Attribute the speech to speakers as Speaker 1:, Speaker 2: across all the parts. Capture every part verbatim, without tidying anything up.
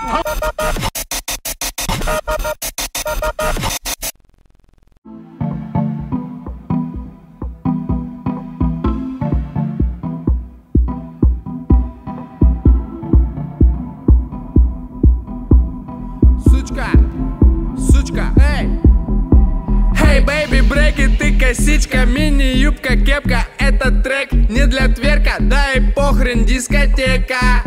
Speaker 1: Сучка, сучка, эй! Hey, baby, брейки, ты косичка, мини-юбка, кепка. Этот трек не для тверка, да и похрен, дискотека.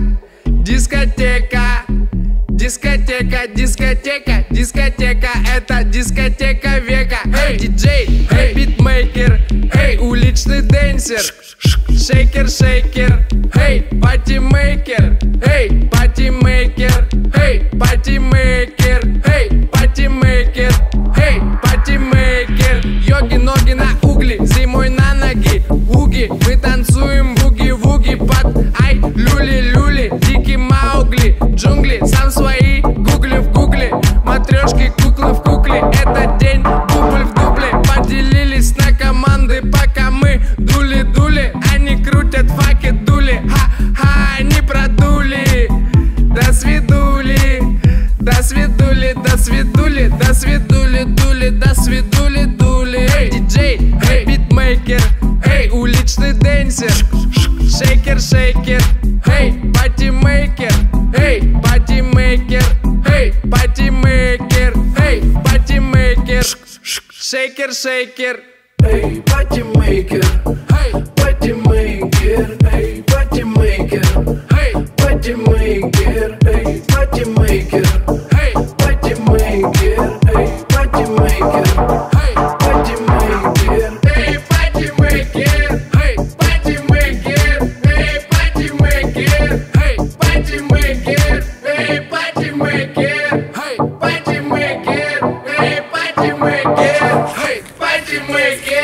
Speaker 1: Дискотека, дискотека, дискотека, дискотека. Это дискотека века. Эй, диджей, эй, битмейкер, эй, уличный дэнсер. Шейкер, шейкер, эй, патимейкер, эй, патимейкер, эй, патимейкер, эй, патимейкер, эй, патимейкер. Йоги, ноги на угли, зимой на ноги. Уги, мы танцуем буги-вуги под ай, люли-люли, дикий Маугли. Джунгли, сам свои, гугли в гугле. Матрешки, куклы в кукле. Это день, дубль в дубле. Поделились на команды, пока мы дули-дули. Они крутят факи, дули, ха-ха, они продули. До свидули, до свидули, до свидули, до свидули, дули, до свидули, дули. Эй, диджей, эй, битмейкер, эй, уличный дэнсер. Шейкер, шейкер, эй, патимейкер, эй, патимейкер, эй, патимейкер, эй, патимейкер. Шейкер, шейкер,
Speaker 2: эй, патимейкер, эй, патимейкер, эй, патимейкер, эй, патимейкер, эй, патимейкер, эй, патимейкер, эй, патимейкер, эй, патимейкер,
Speaker 1: эй, патимейкер, эй, патимейкер, эй, патимейкер, эй, патимейкер, эй, патимейкер, эй, патимейкер, эй, патимейкер, эй, патимейкер.